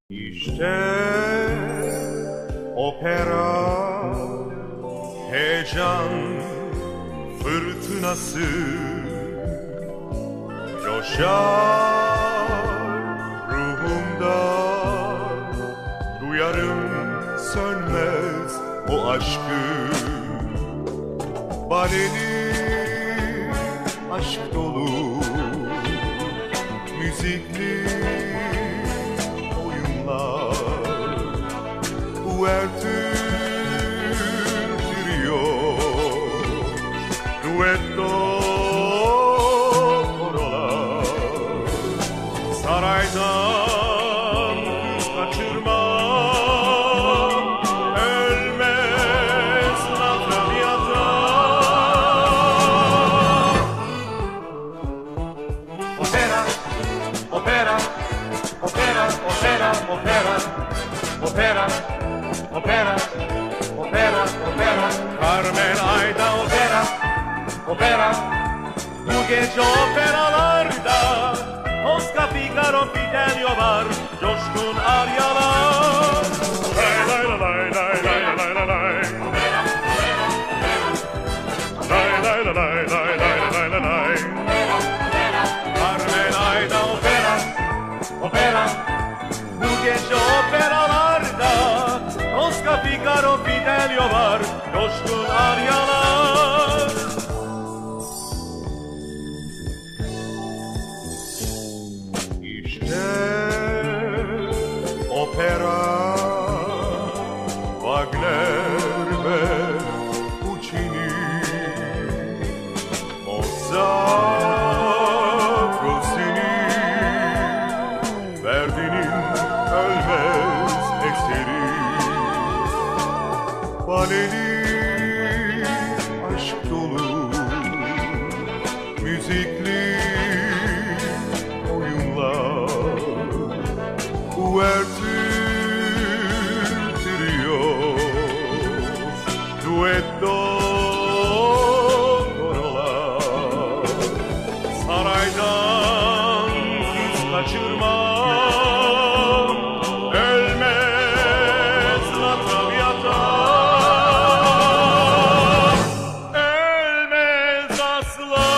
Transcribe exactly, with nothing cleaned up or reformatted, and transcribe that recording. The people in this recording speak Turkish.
İşte opera, heyecan fırtınası coşar ruhumda. Duyarım sönmez o aşkı, baleli aşk dolu, müzikli oyunlar, Ouverture trio, duetto korolar, saraydan kaçırmam, ölmez la traviata. Opera, opera, opera, opera, opera, opera, opera, opera, opera, Carmen Ayda opera, opera. Bu gece operalarda Tosca, Figaro, Fidelio var, coşkun aryalar. Lay lay lay lay lay lay lay lay. Lay lay lay lay lay lay lay lay. Carmen Ayda opera, opera. Bu gece operalarda Tosca, Figaro, Fidelio var, coşkun aryalar. İşte opera, Wagner ve Puccini, Mozart, Rossini, Verdi'nin ölmez eseri, baleli aşk dolu, müzikli oyunlar, Ouverture trio, duetto korolar, saraydan kaçırmam, ölmez la traviata, ölmez asla.